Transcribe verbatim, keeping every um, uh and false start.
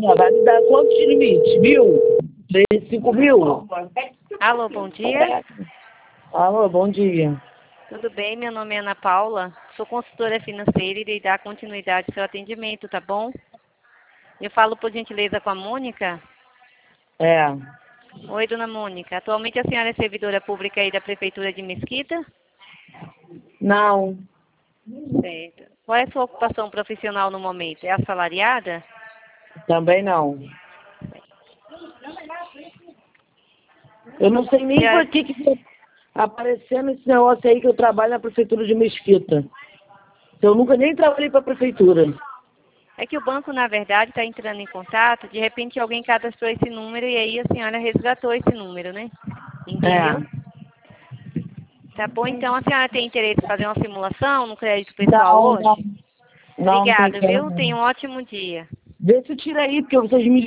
senhora vai me dar quantos de limite? Mil? Três, cinco mil? Alô, bom dia. Alô, bom dia. Tudo bem? Meu nome é Ana Paula. Sou consultora financeira e irei dar continuidade ao seu atendimento, tá bom? Eu falo, por gentileza, com a Mônica. É. Oi, dona Mônica. Atualmente a senhora é servidora pública aí da Prefeitura de Mesquita? Não. Certo. Qual é a sua ocupação profissional no momento? É assalariada? Também não. Eu não sei nem Senhora... por que que tá aparecendo esse negócio aí que eu trabalho na Prefeitura de Mesquita. Eu nunca nem trabalhei para a Prefeitura. É que o banco, na verdade, está entrando em contato, de repente alguém cadastrou esse número e aí a senhora resgatou esse número, né? Entendeu? É. Tá bom, então a senhora tem interesse em fazer uma simulação no crédito pessoal Não, não. hoje? Não, não tem Obrigada, que viu? Tenha um ótimo dia. Vê se tira aí, porque vocês me